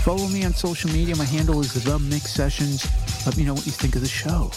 Follow me on social media. My handle is The Mix Sessions. Let me know what you think of the show.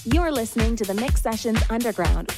You're listening to the Mix Sessions Underground.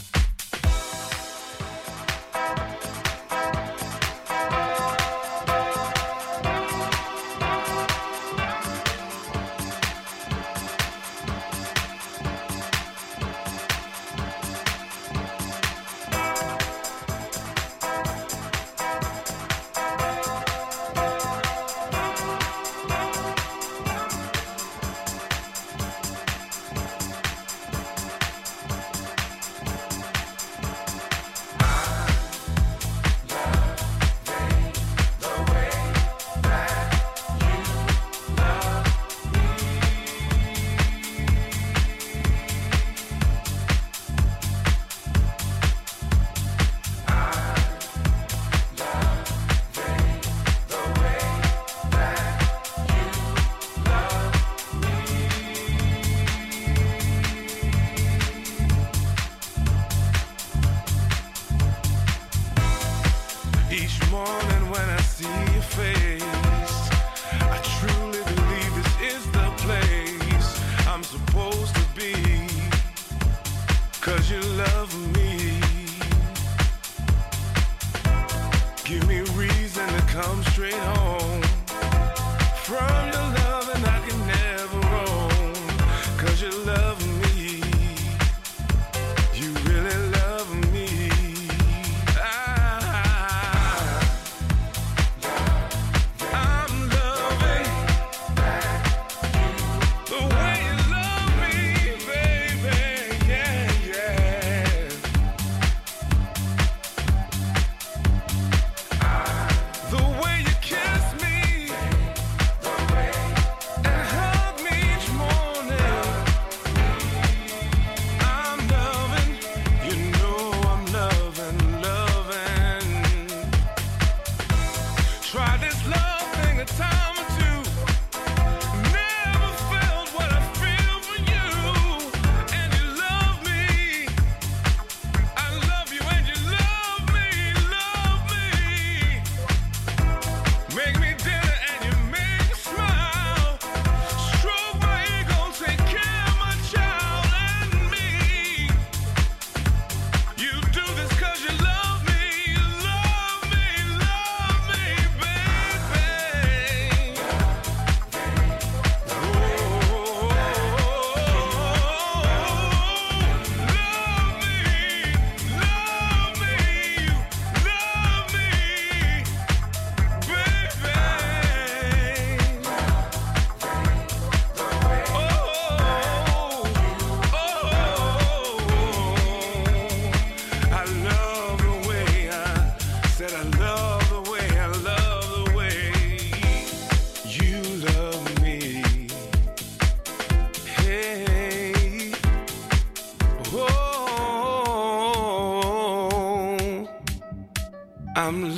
I'm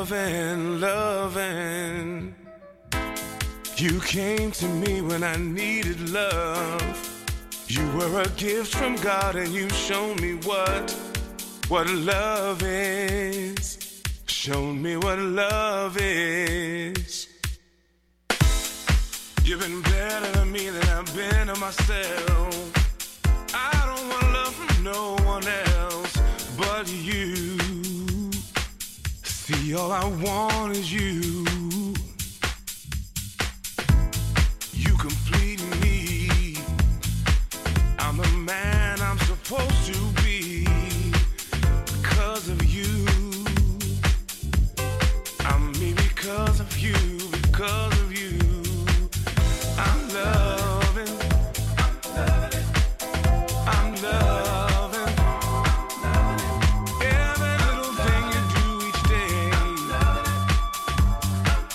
loving. You came to me when I needed love. You were a gift from God and you showed me what love is. Showed me what love is. You've been better to me than I've been to myself. I don't want love from no one else but you. See, all I want is you. You complete me. I'm the man I'm supposed to be because of you. I'm me because of you, because of you. I'm loving. I'm loving. Every little thing you do each day.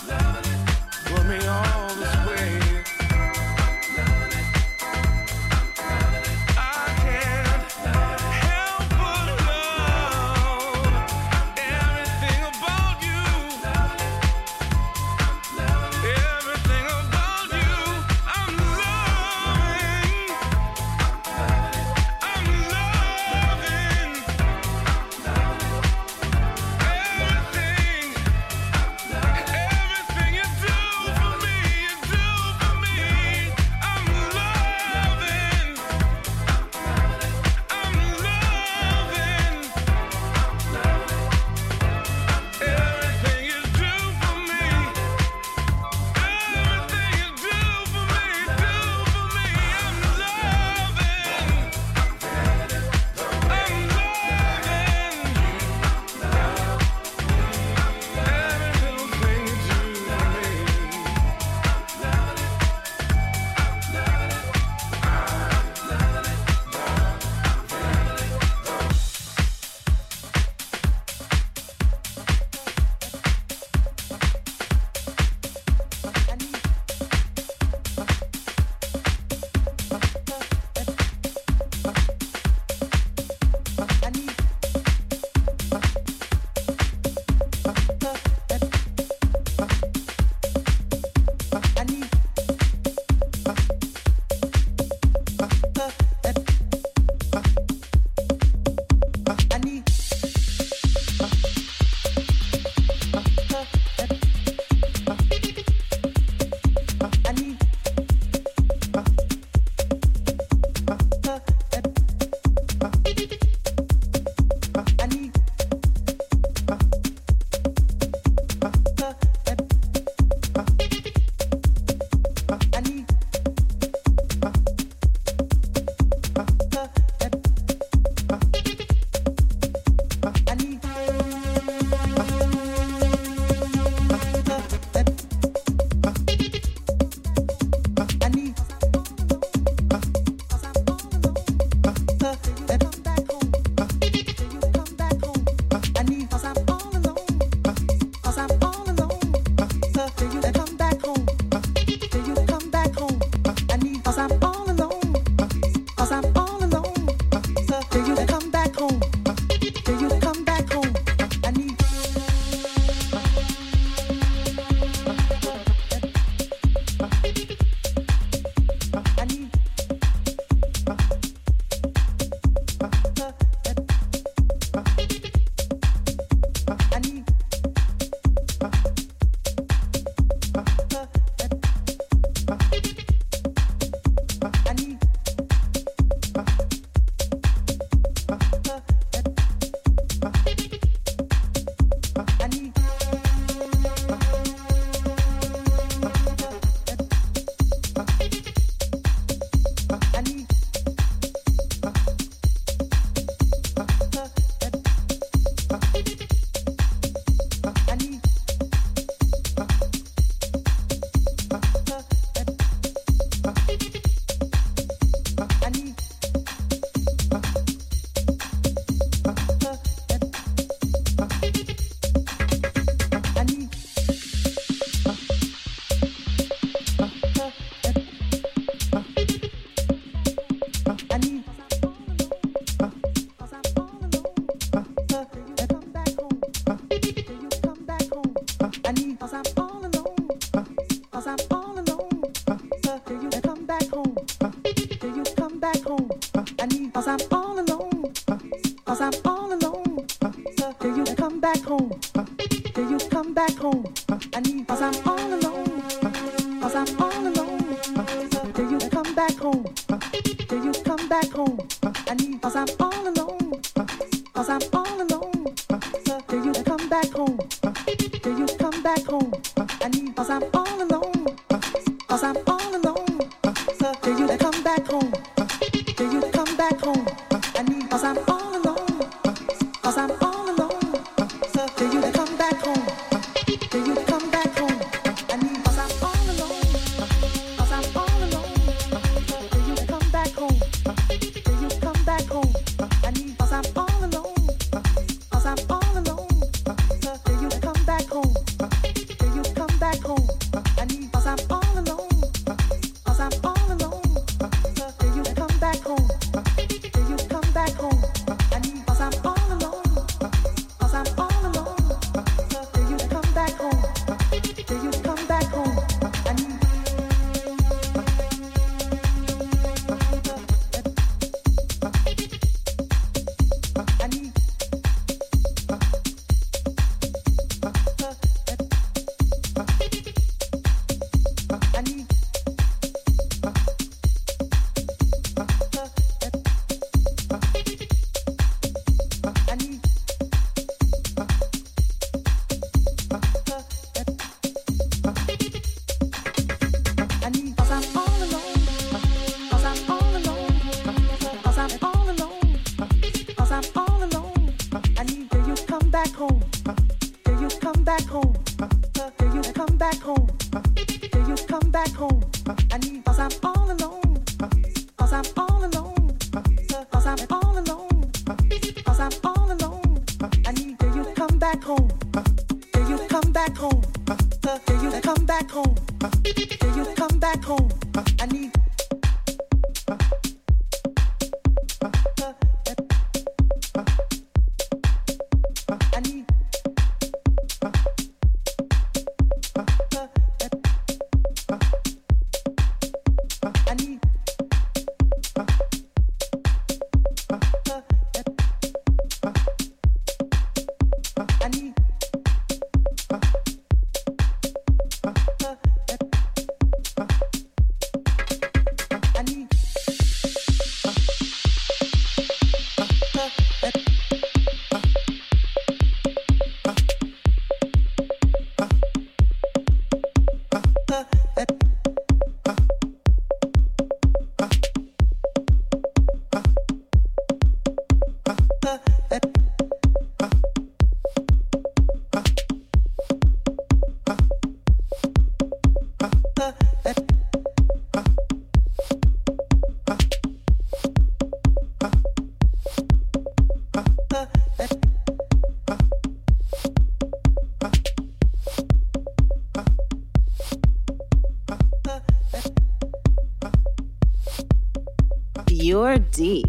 You're deep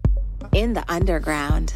in the underground.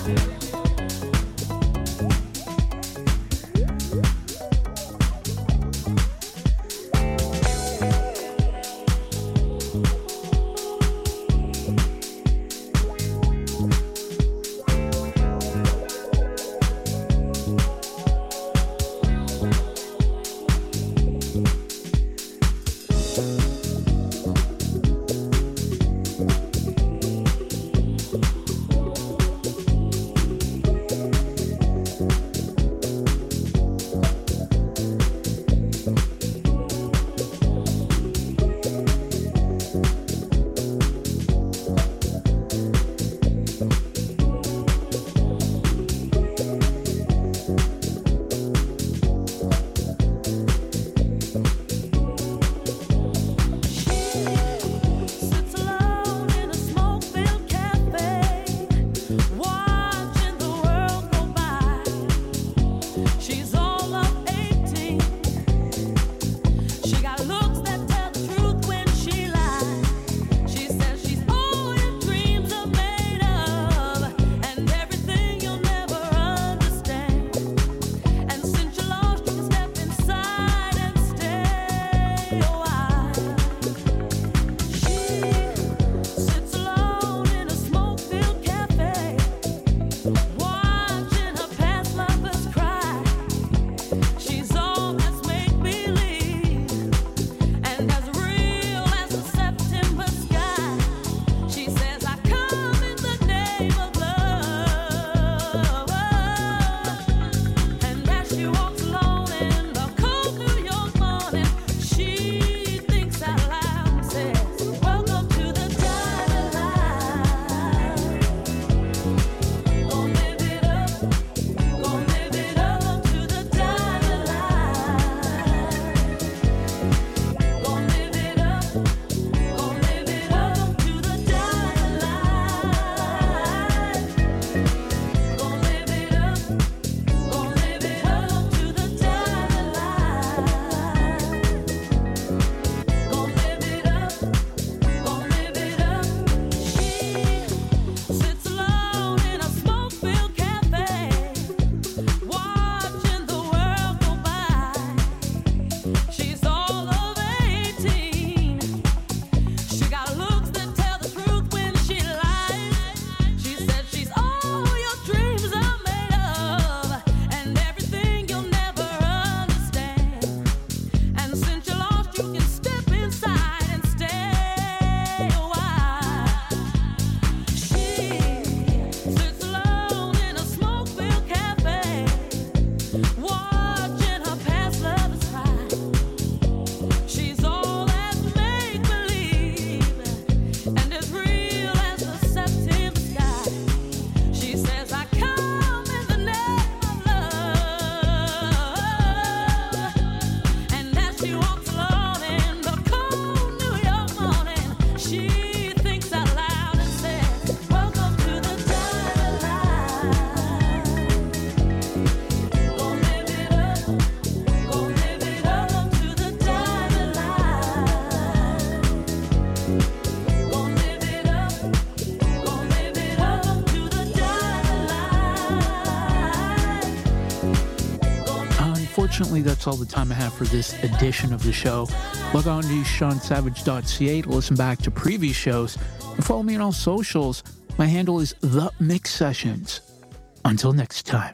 Unfortunately, that's all the time I have for this edition of the show. Log on to SeanSavage.ca to listen back to previous shows and follow me on all socials. My handle is The Mix Sessions. Until next time.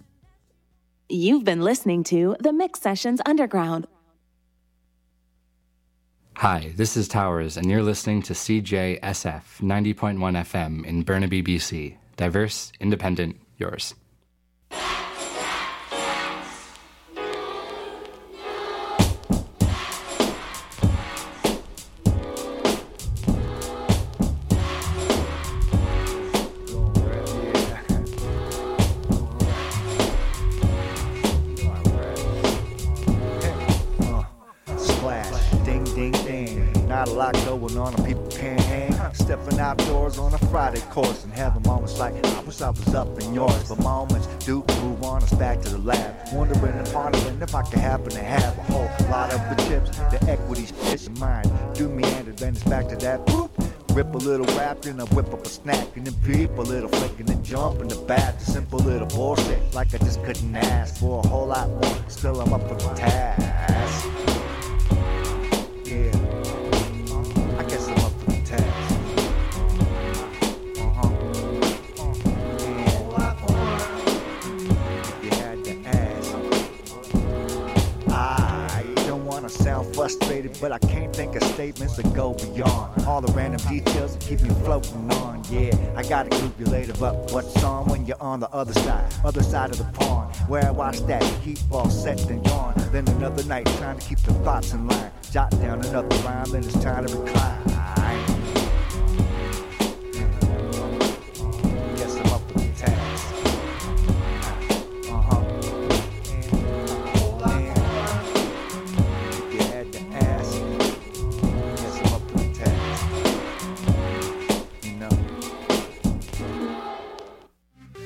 You've been listening to The Mix Sessions Underground. Hi, this is Towers, and you're listening to CJSF 90.1 FM in Burnaby, BC. Diverse, independent, yours. Not a lot going on and people can't hang. Stepping outdoors on a Friday course and having moments like, I wish I was up in yours. But moments do move on us back to the lab. Wondering and pondering if I could happen to have a whole lot of the chips. The equity's in mine. Do me and then it's back to that whoop. rip a little rap, then I whip up a snack, and then peep a little flick, and then jump in the bath. The simple little bullshit, like I just couldn't ask for a whole lot more. Still I'm up for the task. Yeah, I guess I'm up for the task. Sound frustrated, but I can't think of statements that go beyond all the random details that keep me floating on. Yeah, I gotta group you later, but what's on when you're on the other side of the pond, where I watch that heat ball set and yawn. Then another night trying to keep the thoughts in line, jot down another rhyme, then it's time to recline.